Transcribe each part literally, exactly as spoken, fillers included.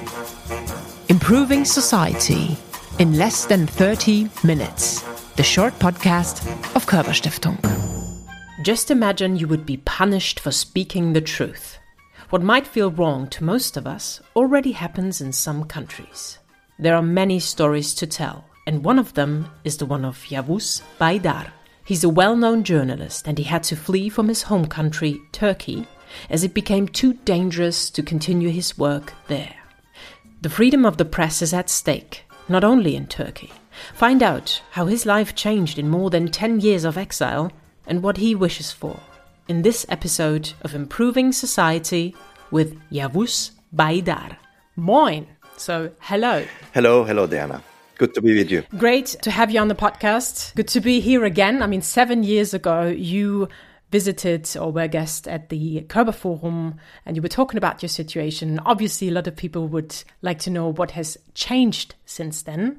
Improving Society in less than thirty minutes. The short podcast of Körber-Stiftung. Just imagine you would be punished for speaking the truth. What might feel wrong to most of us already happens in some countries. There are many stories to tell, and one of them is the one of Yavuz Baydar. He's a well-known journalist, and he had to flee from his home country, Turkey, as it became too dangerous to continue his work there. The freedom of the press is at stake, not only in Turkey. Find out how his life changed in more than ten years of exile and what he wishes for in this episode of Improving Society with Yavuz Baydar. Moin! So, hello. Hello, hello, Diana. Good to be with you. Great to have you on the podcast. Good to be here again. I mean, seven years ago, you visited or were a guest at the Körber Forum and you were talking about your situation. Obviously, a lot of people would like to know what has changed since then.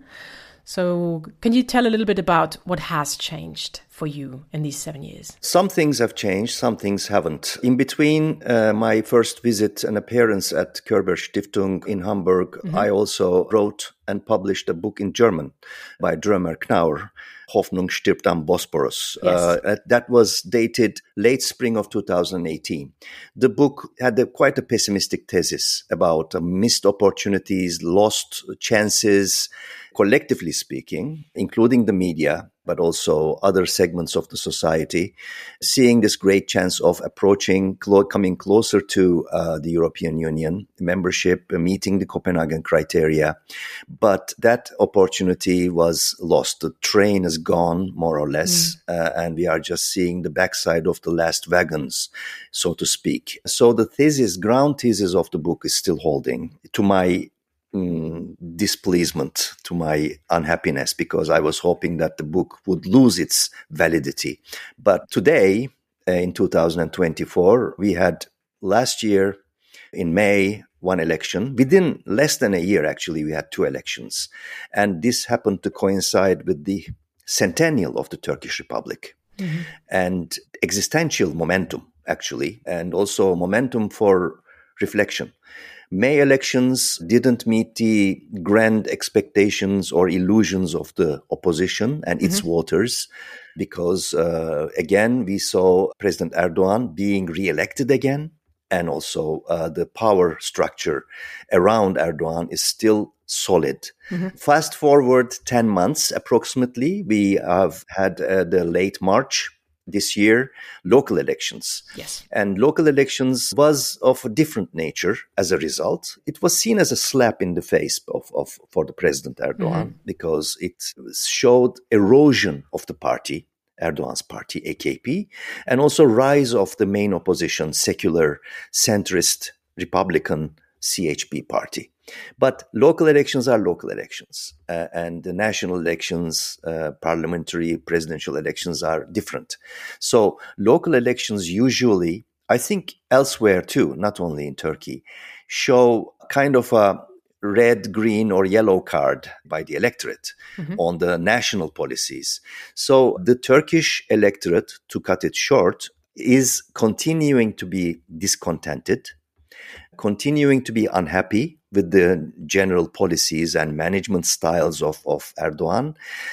So can you tell a little bit about what has changed for you in these seven years? Some things have changed, some things haven't. In between uh, my first visit and appearance at Körber-Stiftung in Hamburg, mm-hmm. I also wrote and published a book in German by Drömer Knauer, Hoffnung stirbt am Bosporus. Yes. Uh, that was dated late spring of two thousand eighteen. The book had a, quite a pessimistic thesis about uh, missed opportunities, lost chances, collectively speaking, including the media, but also other segments of the society, seeing this great chance of approaching, clo- coming closer to uh, the European Union membership, uh, meeting the Copenhagen criteria. But that opportunity was lost. The train is gone, more or less, mm. uh, and we are just seeing the backside of the last wagons, so to speak. So the thesis, ground thesis of the book is still holding. To my Mm, displeasement, to my unhappiness, because I was hoping that the book would lose its validity. But today, uh, in two thousand twenty-four, we had last year in May one election. Within less than a year, actually, we had two elections. And this happened to coincide with the centennial of the Turkish Republic. Mm-hmm. And existential momentum, actually, and also momentum for reflection. May elections didn't meet the grand expectations or illusions of the opposition and its mm-hmm. voters because, uh, again, we saw President Erdogan being re-elected again, and also uh, the power structure around Erdogan is still solid. Mm-hmm. Fast forward ten months approximately, we have had uh, the late March this year, local elections. Yes. And local elections was of a different nature as a result. It was seen as a slap in the face of, of for the President Erdogan mm-hmm. because it showed erosion of the party, Erdogan's party, A K P, and also rise of the main opposition, secular, centrist, Republican C H P party. But local elections are local elections, uh, and the national elections, uh, parliamentary, presidential elections are different. So local elections usually, I think elsewhere too, not only in Turkey, show kind of a red, green, or yellow card by the electorate mm-hmm. on the national policies. So the Turkish electorate, to cut it short, is continuing to be discontented, continuing to be unhappy with the general policies and management styles of, of Erdogan,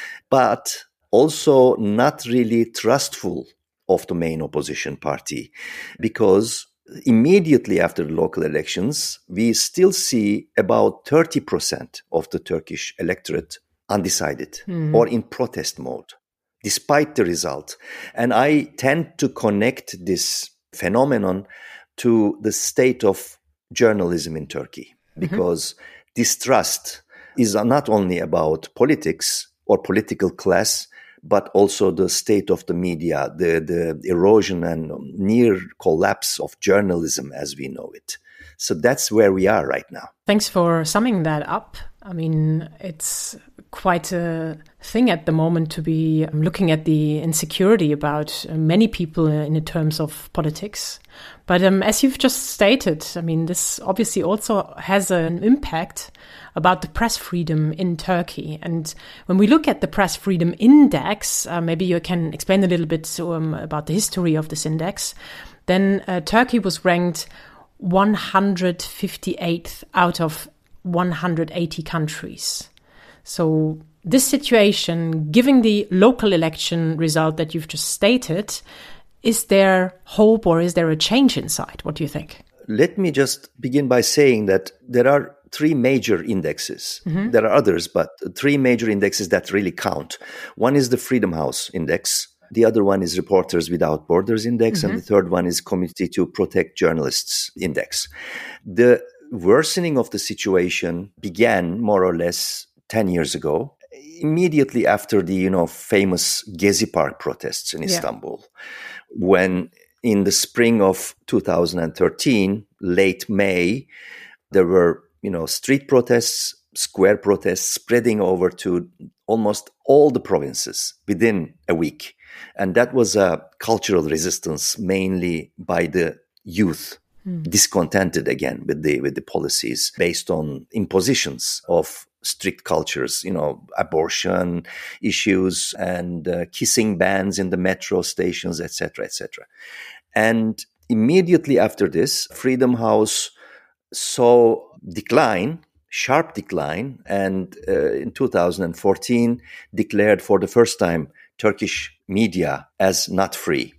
but also not really trustful of the main opposition party, because immediately after the local elections, we still see about thirty percent of the Turkish electorate undecided mm. or in protest mode, despite the result. And I tend to connect this phenomenon to the state of journalism in Turkey, because mm-hmm. distrust is not only about politics or political class, but also the state of the media, the, the erosion and near collapse of journalism as we know it. So that's where we are right now. Thanks for summing that up. I mean, it's quite a thing at the moment to be looking at the insecurity about many people in terms of politics. But um, as you've just stated, I mean, this obviously also has an impact about the press freedom in Turkey. And when we look at the press freedom index, uh, maybe you can explain a little bit um, about the history of this index. Then uh, Turkey was ranked one hundred fifty-eighth out of one hundred eighty countries. So this situation, given the local election result that you've just stated, is there hope or is there a change inside? What do you think? Let me just begin by saying that there are three major indexes. Mm-hmm. There are others, but three major indexes that really count. One is the Freedom House Index. The other one is Reporters Without Borders Index. Mm-hmm. And the third one is Committee to Protect Journalists Index. The worsening of the situation began more or less ten years ago, immediately after the, you know, famous Gezi Park protests in Istanbul, yeah. when in the spring of two thousand thirteen, late May, there were, you know, street protests, square protests spreading over to almost all the provinces within a week. And that was a cultural resistance, mainly by the youth, mm. discontented again with the with the policies based on impositions of strict cultures, you know, abortion issues and uh, kissing bans in the metro stations, et cetera, et cetera. And immediately after this, Freedom House saw decline, sharp decline, and uh, in two thousand fourteen declared for the first time Turkish media as not free.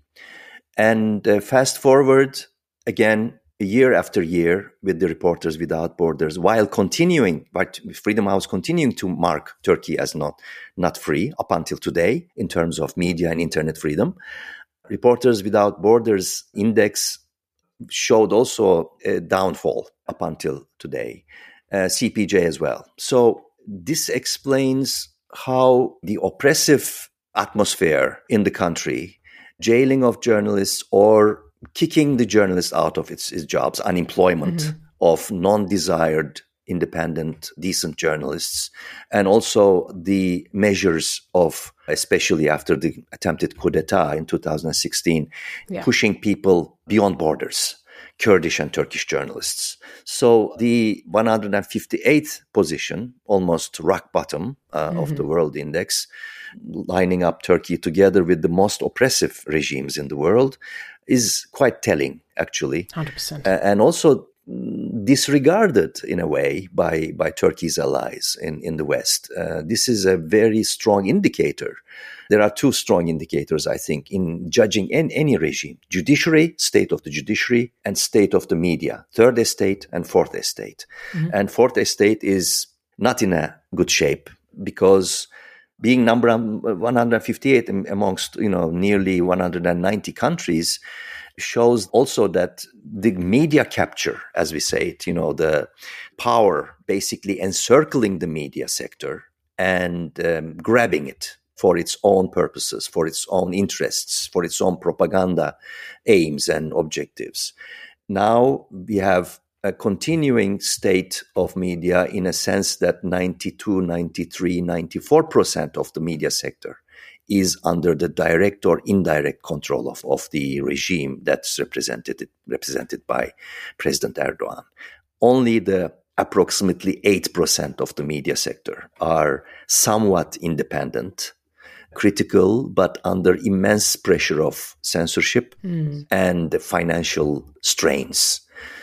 And uh, fast forward again, year after year with the Reporters Without Borders, while continuing, but Freedom House continuing to mark Turkey as not, not free up until today in terms of media and internet freedom. Reporters Without Borders Index showed also a downfall up until today, uh, C P J as well. So this explains how the oppressive atmosphere in the country, jailing of journalists or kicking the journalist out of its, its jobs, unemployment mm-hmm. of non-desired, independent, decent journalists, and also the measures of, especially after the attempted coup d'etat in two thousand sixteen, yeah. pushing people beyond borders, Kurdish and Turkish journalists. So the one hundred fifty-eighth position, almost rock bottom uh, mm-hmm. of the World Index, lining up Turkey together with the most oppressive regimes in the world, is quite telling, actually. one hundred percent. Uh, and also disregarded, in a way, by, by Turkey's allies in, in the West. Uh, this is a very strong indicator. There are two strong indicators, I think, in judging in any regime: judiciary, state of the judiciary, and state of the media, third estate and fourth estate. Mm-hmm. And fourth estate is not in a good shape because being number one hundred fifty-eight amongst, you know, nearly one hundred ninety countries shows also that the media capture, as we say it, you know, the power basically encircling the media sector and um, grabbing it for its own purposes, for its own interests, for its own propaganda aims and objectives. Now we have a continuing state of media in a sense that ninety-two, ninety-three, ninety-four percent of the media sector is under the direct or indirect control of, of the regime that's represented represented by President Erdogan. Only the approximately eight percent of the media sector are somewhat independent, critical, but under immense pressure of censorship mm. and financial strains.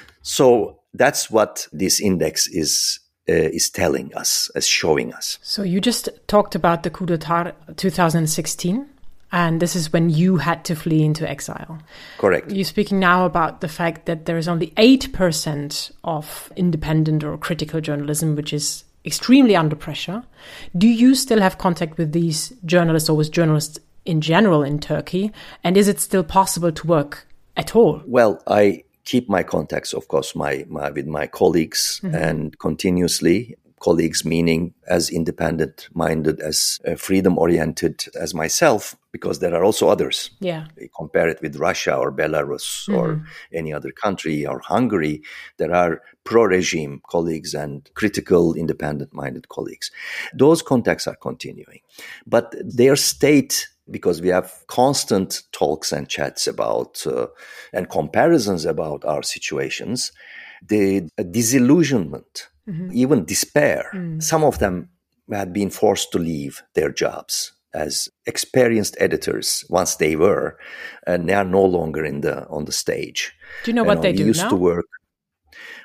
So that's what this index is uh, is telling us, is showing us. So you just talked about the coup d'etat two thousand sixteen, and this is when you had to flee into exile. Correct. You're speaking now about the fact that there is only eight percent of independent or critical journalism, which is extremely under pressure. Do you still have contact with these journalists or with journalists in general in Turkey? And is it still possible to work at all? Well, I keep my contacts, of course, my, my with my colleagues mm-hmm. and continuously. Colleagues meaning as independent-minded, as uh, freedom-oriented as myself, because there are also others. Yeah. You compare it with Russia or Belarus mm-hmm. or any other country or Hungary, there are pro-regime colleagues and critical, independent-minded colleagues. Those contacts are continuing. But their state, because we have constant talks and chats about uh, and comparisons about our situations, the uh, disillusionment, mm-hmm. even despair. Mm. Some of them had been forced to leave their jobs as experienced editors once they were, and they are no longer in the on the stage. Do you know you what know, they do used now? to work.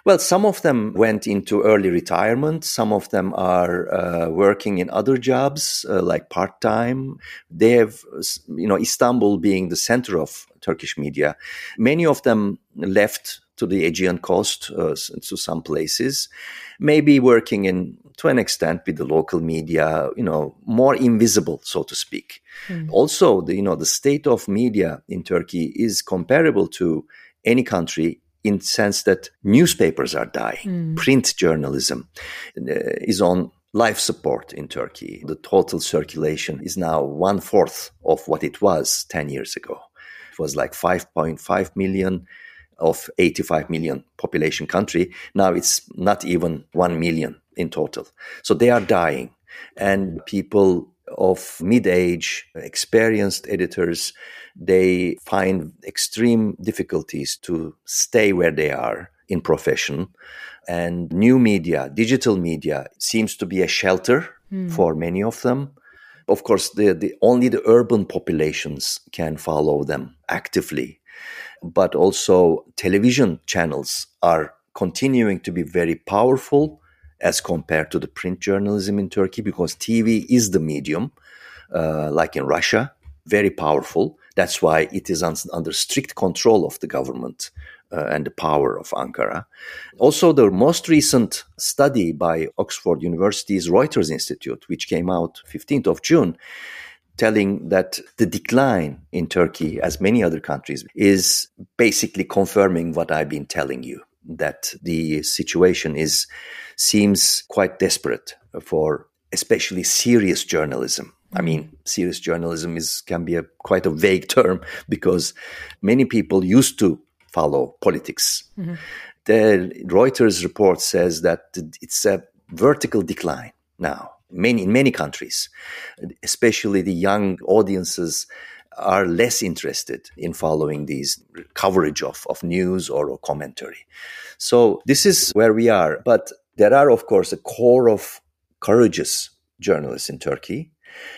Well, some of them went into early retirement. Some of them are uh, working in other jobs, uh, like part-time. They have, you know, Istanbul being the center of Turkish media. Many of them left to the Aegean coast, uh, to some places, maybe working in, to an extent, with the local media, you know, more invisible, so to speak. Mm. Also, the, you know, the state of media in Turkey is comparable to any country in the sense that newspapers are dying. Mm. Print journalism uh, is on life support in Turkey. The total circulation is now one fourth of what it was ten years ago. It was like five point five million of eighty-five million population country. Now it's not even one million in total. So they are dying. And people of mid-age, experienced editors, they find extreme difficulties to stay where they are in profession. And new media, digital media, seems to be a shelter mm. for many of them. Of course, the, the only the urban populations can follow them actively. But also television channels are continuing to be very powerful as compared to the print journalism in Turkey, because T V is the medium, uh, like in Russia, very powerful. That's why it is un- under strict control of the government uh, and the power of Ankara. Also, the most recent study by Oxford University's Reuters Institute, which came out fifteenth of June, telling that the decline in Turkey, as many other countries, is basically confirming what I've been telling you, that the situation is seems quite desperate for especially serious journalism. I mean, serious journalism is can be a quite a vague term because many people used to follow politics. Mm-hmm. The Reuters report says that it's a vertical decline now. Many in many countries, especially the young audiences, are less interested in following these coverage of, of news or, or commentary. So this is where we are. But there are, of course, a core of courageous journalists in Turkey.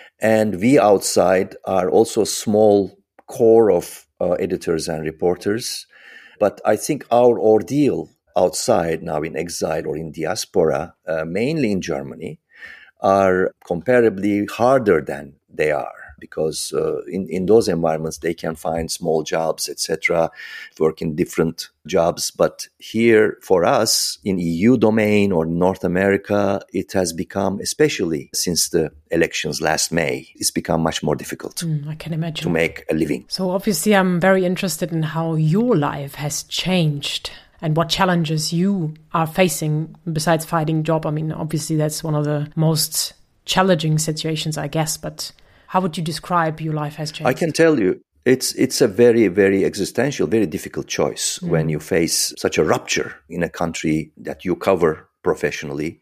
And we outside are also a small core of uh, editors and reporters. But I think our ordeal outside, now in exile or in diaspora, uh, mainly in Germany, are comparably harder than they are, because uh, in, in those environments they can find small jobs, et cetera, work in different jobs. But here for us in E U domain or North America, it has become, especially since the elections last May, it's become much more difficult mm, I can imagine. to make a living. So obviously I'm very interested in how your life has changed and what challenges you are facing besides finding a job. I mean, obviously that's one of the most challenging situations, I guess, but how would you describe your life has changed? I can tell you, it's it's a very, very existential, very difficult choice mm. when you face such a rupture in a country that you cover professionally,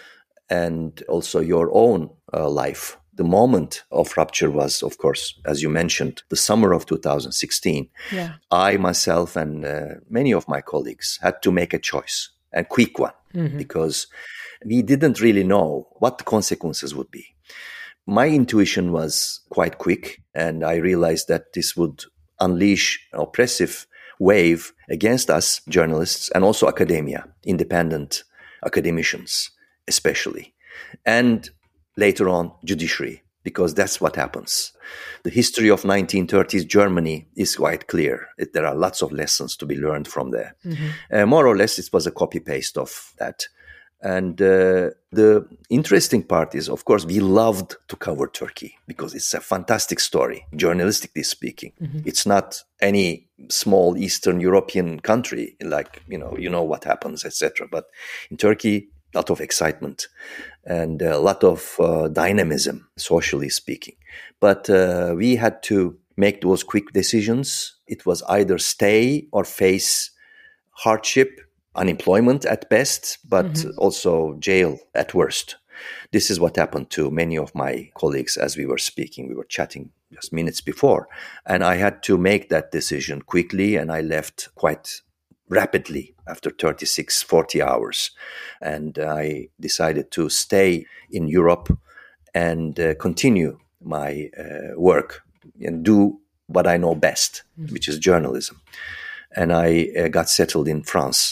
and also your own uh, life. The moment of rupture was, of course, as you mentioned, the summer of two thousand sixteen. Yeah. I, myself, and uh, many of my colleagues had to make a choice, a quick one, mm-hmm. because we didn't really know what the consequences would be. My intuition was quite quick, and I realized that this would unleash an oppressive wave against us journalists and also academia, independent academicians especially, and later on judiciary, because that's what happens. The history of nineteen thirties Germany is quite clear. It, there are lots of lessons to be learned from there. Mm-hmm. Uh, more or less, it was a copy-paste of that. And uh, the interesting part is, of course, we loved to cover Turkey because it's a fantastic story, journalistically speaking. Mm-hmm. It's not any small Eastern European country, like, you know, you know what happens, et cetera. But in Turkey, a lot of excitement and a lot of uh, dynamism, socially speaking. But uh, we had to make those quick decisions. It was either stay or face hardship, unemployment at best, but mm-hmm. also jail at worst. This is what happened to many of my colleagues as we were speaking. We were chatting just minutes before. And I had to make that decision quickly, and I left quite rapidly after thirty-six, forty hours. And I decided to stay in Europe and uh, continue my uh, work and do what I know best, mm-hmm. which is journalism. And I uh, got settled in France.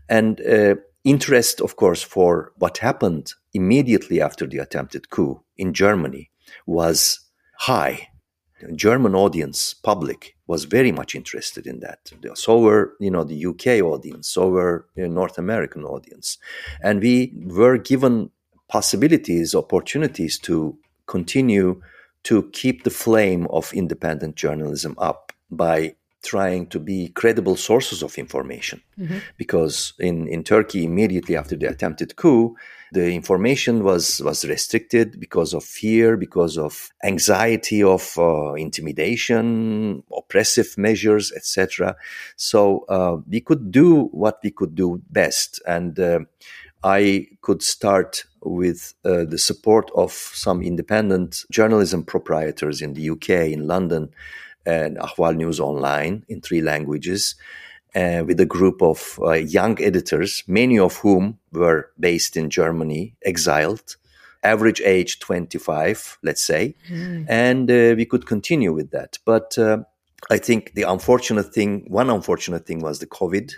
And uh, interest, of course, for what happened immediately after the attempted coup in Germany was high. The German audience, public, was very much interested in that. So were, you know, the U K audience, so were the North American audience. And we were given possibilities, opportunities to continue to keep the flame of independent journalism up by trying to be credible sources of information. Mm-hmm. Because in, in Turkey, immediately after the attempted coup, the information was, was restricted because of fear, because of anxiety of uh, intimidation, oppressive measures, et cetera. So uh, we could do what we could do best. And uh, I could start with uh, the support of some independent journalism proprietors in the U K, in London, and Ahval News Online in three languages, uh, with a group of uh, young editors, many of whom were based in Germany, exiled, average age twenty-five, let's say, mm. and uh, we could continue with that. But uh, I think the unfortunate thing, one unfortunate thing was the COVID.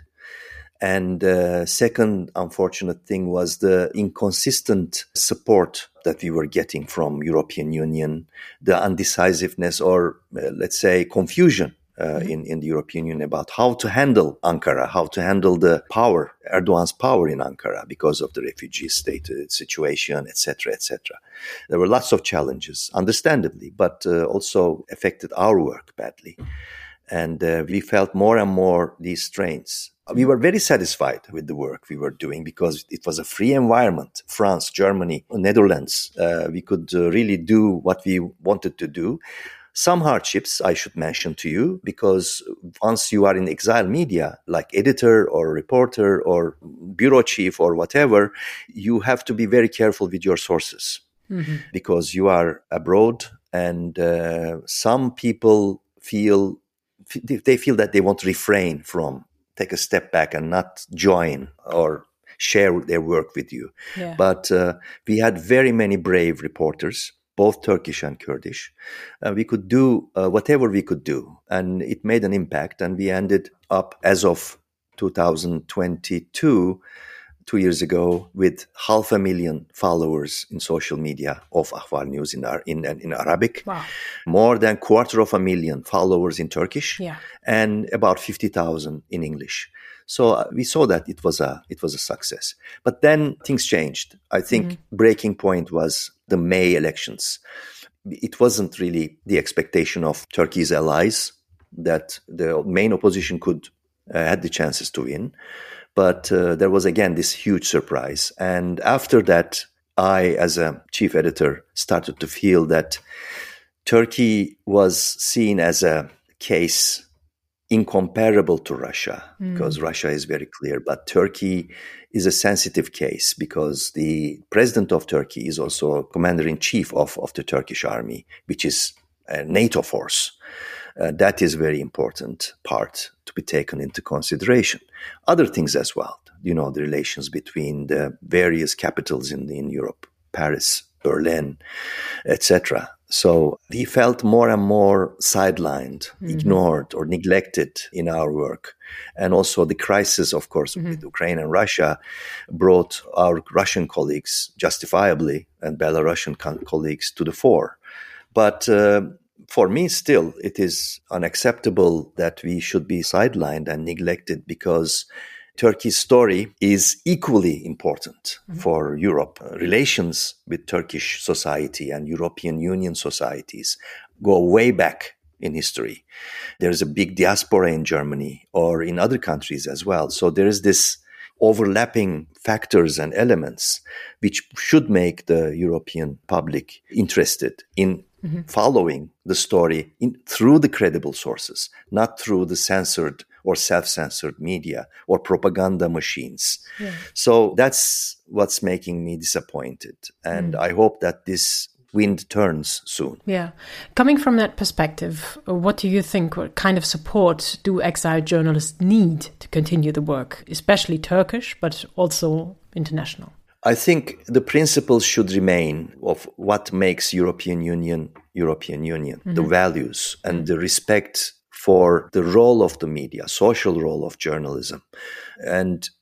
And uh, second unfortunate thing was the inconsistent support that we were getting from European Union, the undecisiveness or uh, let's say confusion uh, mm-hmm. in, in the European Union about how to handle Ankara, how to handle the power, Erdogan's power in Ankara because of the refugee state uh, situation, et cetera, et cetera. There were lots of challenges, understandably, but uh, also affected our work badly. And uh, we felt more and more these strains. We were very satisfied with the work we were doing because it was a free environment. France, Germany, Netherlands, uh, we could uh, really do what we wanted to do. Some hardships I should mention to you, because once you are in exile media, like editor or reporter or bureau chief or whatever, you have to be very careful with your sources mm-hmm. because you are abroad, and uh, some people feel they feel that they want to refrain from, take a step back and not join or share their work with you. Yeah. But uh, we had very many brave reporters, both Turkish and Kurdish. Uh, we could do uh, whatever we could do, and it made an impact. And we ended up, as of two thousand twenty-two, two years ago, with half a million followers in social media of Ahval News in in, in Arabic. Wow. More than quarter of a million followers in Turkish, yeah. and about fifty thousand in English. So uh, we saw that it was a it was a success. But then things changed. I think mm-hmm. breaking point was the May elections. It wasn't really the expectation of Turkey's allies that the main opposition could uh, had the chances to win. But uh, there was, again, this huge surprise. And after that, I, as a chief editor, started to feel that Turkey was seen as a case incomparable to Russia, mm. because Russia is very clear. But Turkey is a sensitive case because the president of Turkey is also commander-in-chief of, of the Turkish army, which is a NATO force. Uh, that is a very important part to be taken into consideration. Other things as well, you know, the relations between the various capitals in, in Europe, Paris, Berlin, et cetera. So we felt more and more sidelined, mm-hmm. ignored or neglected in our work. And also the crisis, of course, mm-hmm. with Ukraine and Russia brought our Russian colleagues, justifiably, and Belarusian co- colleagues to the fore. But uh, for me, still, it is unacceptable that we should be sidelined and neglected, because Turkey's story is equally important mm-hmm. for Europe. Relations with Turkish society and European Union societies go way back in history. There's a big diaspora in Germany or in other countries as well. So there is this overlapping factors and elements which should make the European public interested in mm-hmm. following the story in, through the credible sources, not through the censored or self-censored media or propaganda machines. Yeah. So that's what's making me disappointed. And mm. I hope that this wind turns soon. Yeah. Coming from that perspective, what do you think, what kind of support do exiled journalists need to continue the work, especially Turkish, but also international? I think the principles should remain of what makes European Union European Union, mm-hmm. the values and the respect for the role of the media, social role of journalism. And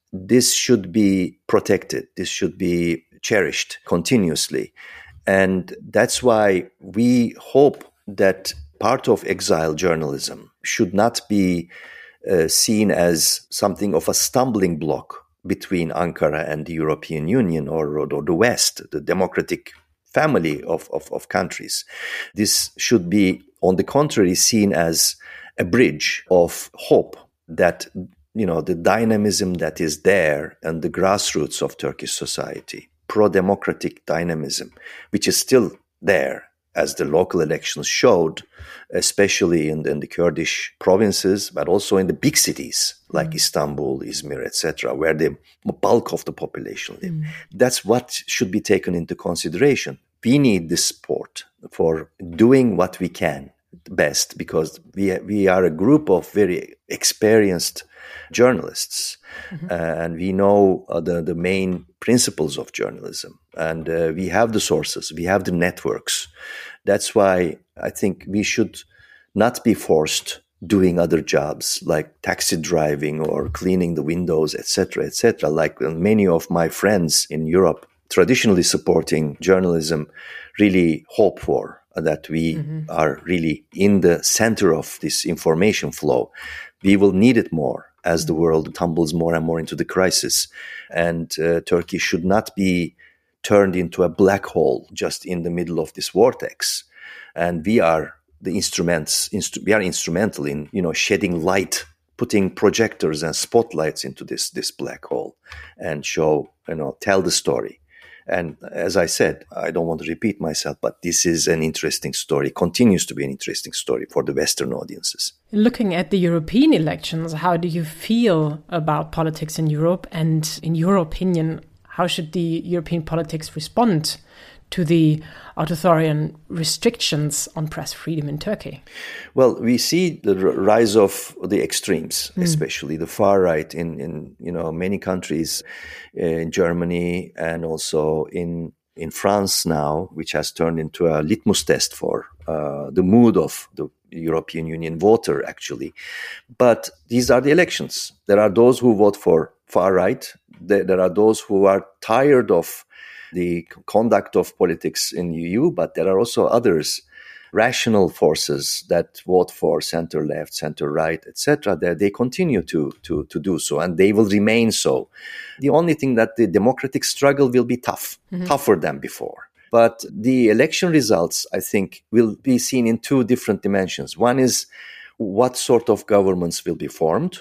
this should be protected. This should be cherished continuously. And that's why we hope that part of exile journalism should not be uh, seen as something of a stumbling block between Ankara and the European Union or, or the West, the democratic family of, of, of countries. This should be, on the contrary, seen as a bridge of hope that, you know, the dynamism that is there and the grassroots of Turkish society, pro-democratic dynamism, which is still there, as the local elections showed, especially in the, in the Kurdish provinces, but also in the big cities like mm. Istanbul, Izmir, et cetera, where the bulk of the population live. Mm. That's what should be taken into consideration. We need this support for doing what we can best, because we we are a group of very experienced journalists, mm-hmm. uh, and we know uh, the, the main principles of journalism, and uh, we have the sources, we have the networks. That's why I think we should not be forced doing other jobs like taxi driving or cleaning the windows, et cetera, et cetera, like many of my friends in Europe traditionally supporting journalism really hope for, that we mm-hmm. are really in the center of this information flow. We will need it more as the world tumbles more and more into the crisis. And uh, Turkey should not be turned into a black hole just in the middle of this vortex. And we are the instruments, instru- we are instrumental in, you know, shedding light, putting projectors and spotlights into this, this black hole and show, you know, tell the story. And as I said, I don't want to repeat myself, but this is an interesting story, continues to be an interesting story for the Western audiences. Looking at the European elections, how do you feel about politics in Europe? And in your opinion, how should the European politics respond to the authoritarian restrictions on press freedom in Turkey? Well, we see the rise of the extremes, mm. especially the far right in, in you know many countries, uh, in Germany and also in in France now, which has turned into a litmus test for uh, the mood of the European Union voter, actually. But these are the elections. There are those who vote for far right. There, there are those who are tired of the conduct of politics in the E U, but there are also others, rational forces that vote for center left, center right, et cetera. That they continue to to to do so, and they will remain so. The only thing that the democratic struggle will be tough, mm-hmm. tougher than before. But the election results, I think, will be seen in two different dimensions. One is what sort of governments will be formed,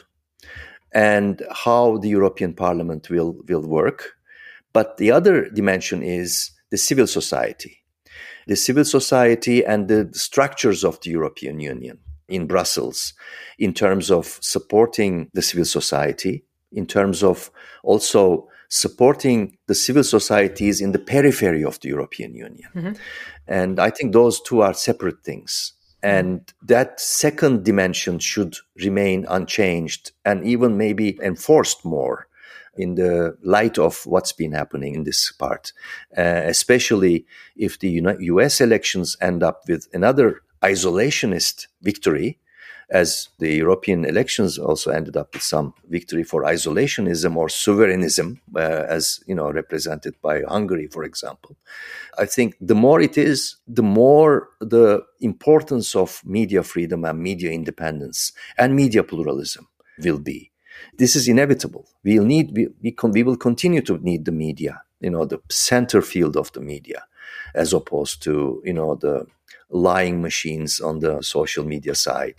and how the European Parliament will will work. But the other dimension is the civil society, the civil society and the structures of the European Union in Brussels, in terms of supporting the civil society, in terms of also supporting the civil societies in the periphery of the European Union. Mm-hmm. And I think those two are separate things. And that second dimension should remain unchanged and even maybe enforced more in the light of what's been happening in this part, uh, especially if the U S elections end up with another isolationist victory, as the European elections also ended up with some victory for isolationism or sovereignism, uh, as you know, represented by Hungary, for example. I think the more it is, the more the importance of media freedom and media independence and media pluralism will be. This is inevitable. We'll need, we, we, con, we will continue to need the media, you know, the center field of the media, as opposed to, you know, the lying machines on the social media side.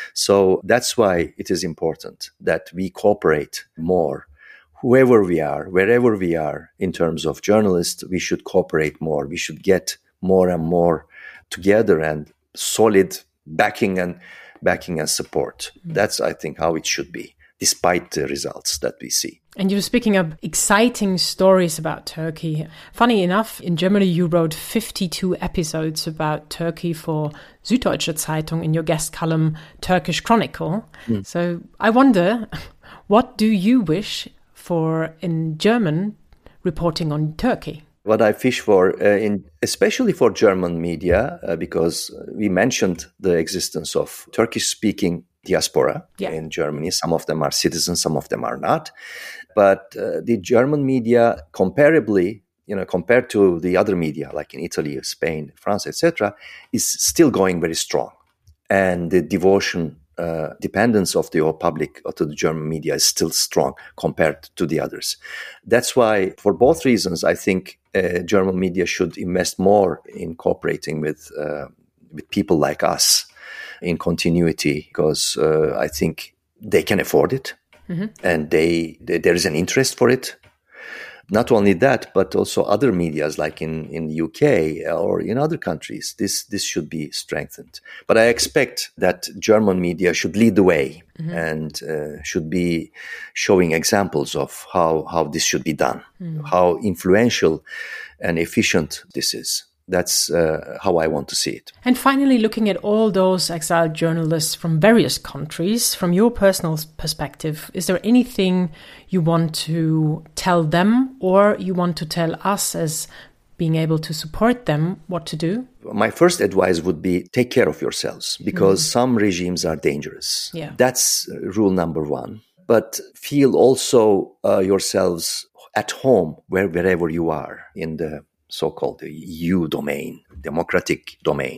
So that's why it is important that we cooperate more. Whoever we are, wherever we are, in terms of journalists, we should cooperate more. We should get more and more together and solid backing and backing and support. Mm-hmm. That's, I think, how it should be, despite the results that we see. And you're speaking of exciting stories about Turkey. Funny enough, in Germany, you wrote fifty-two episodes about Turkey for Süddeutsche Zeitung in your guest column, Turkish Chronicle. Mm. So I wonder, what do you wish for in German reporting on Turkey? What I wish for, uh, in especially for German media, uh, because we mentioned the existence of Turkish-speaking diaspora yeah. in Germany. Some of them are citizens, some of them are not. But uh, the German media, comparably, you know, compared to the other media, like in Italy, Spain, France, et cetera, is still going very strong. And the devotion, uh, dependence of the whole public to the German media is still strong compared to the others. That's why, for both reasons, I think uh, German media should invest more in cooperating with uh, with people like us in continuity, because uh, I think they can afford it, mm-hmm. and they, they there is an interest for it. Not only that, but also other medias like in, in the U K or in other countries. This this should be strengthened. But I expect that German media should lead the way, mm-hmm. and uh, should be showing examples of how, how this should be done, mm-hmm. how influential and efficient this is. That's uh, how I want to see it. And finally, looking at all those exiled journalists from various countries, from your personal perspective, is there anything you want to tell them, or you want to tell us as being able to support them what to do? My first advice would be take care of yourselves, because mm. some regimes are dangerous. Yeah. That's rule number one. But feel also uh, yourselves at home where, wherever you are in the so-called E U domain, democratic domain,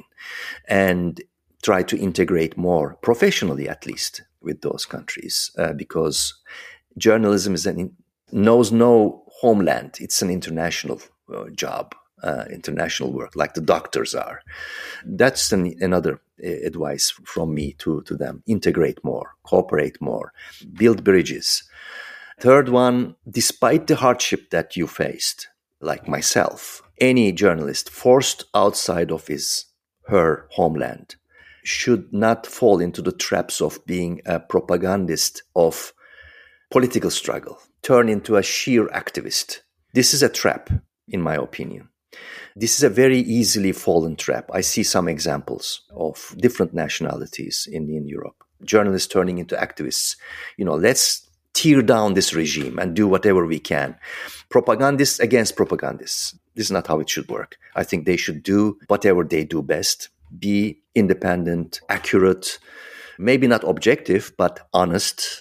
and try to integrate more professionally, at least, with those countries, uh, because journalism is an in, knows no homeland. It's an international uh, job, uh, international work, like the doctors are. That's an, another uh, advice from me to, to them. Integrate more, cooperate more, build bridges. Third one, despite the hardship that you faced, like myself, any journalist forced outside of his, her homeland should not fall into the traps of being a propagandist of political struggle, turn into a sheer activist. This is a trap, in my opinion. This is a very easily fallen trap. I see some examples of different nationalities in, in Europe. Journalists turning into activists. You know, let's tear down this regime and do whatever we can. Propagandists against propagandists. This is not how it should work. I think they should do whatever they do best, be independent, accurate, maybe not objective, but honest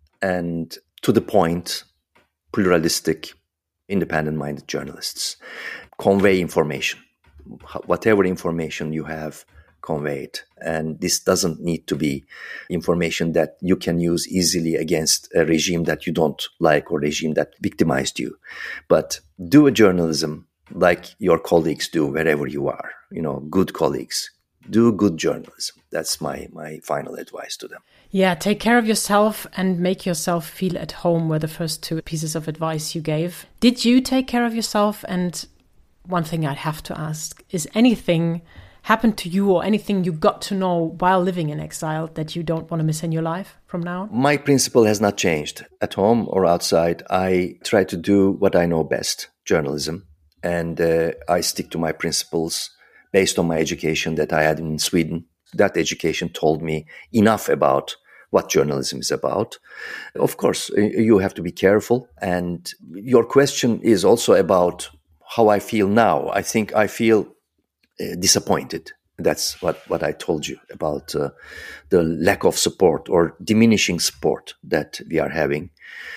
and to the point, pluralistic, independent-minded journalists. Convey information. Whatever information you have, convey it. And this doesn't need to be information that you can use easily against a regime that you don't like or regime that victimized you. But do a journalism like your colleagues do wherever you are. You know, good colleagues. Do good journalism. That's my, my final advice to them. Yeah, take care of yourself and make yourself feel at home were the first two pieces of advice you gave. Did you take care of yourself? And one thing I'd have to ask, is anything happened to you or anything you got to know while living in exile that you don't want to miss in your life from now on? My principle has not changed. At home or outside, I try to do what I know best, journalism. And uh, I stick to my principles based on my education that I had in Sweden. That education told me enough about what journalism is about. Of course, you have to be careful. And your question is also about how I feel now. I think I feel uh, disappointed. That's what, what I told you about uh, the lack of support or diminishing support that we are having.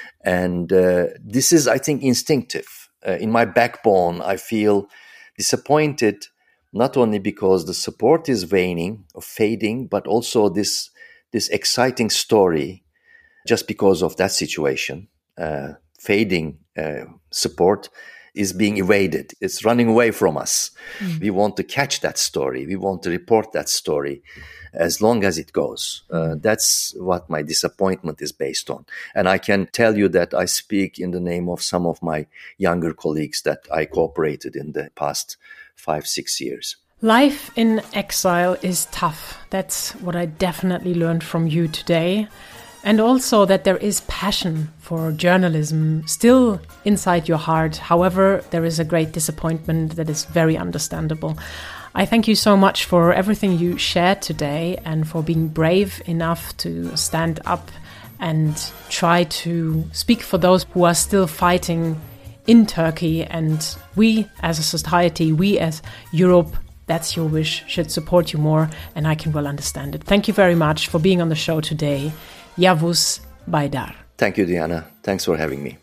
And uh, this is, I think, instinctive. Uh, in my backbone, I feel disappointed, not only because the support is waning or fading, but also this this exciting story, just because of that situation, uh, fading uh, support is being evaded. It's running away from us. Mm. We want to catch that story. We want to report that story as long as it goes. Uh, that's what my disappointment is based on. And I can tell you that I speak in the name of some of my younger colleagues that I cooperated in the past five, six years. Life in exile is tough. That's what I definitely learned from you today. And also that there is passion for journalism still inside your heart. However, there is a great disappointment that is very understandable. I thank you so much for everything you shared today and for being brave enough to stand up and try to speak for those who are still fighting in Turkey. And we as a society, we as Europe, that's your wish, should support you more. And I can well understand it. Thank you very much for being on the show today. Yavuz Baydar. Thank you, Diana. Thanks for having me.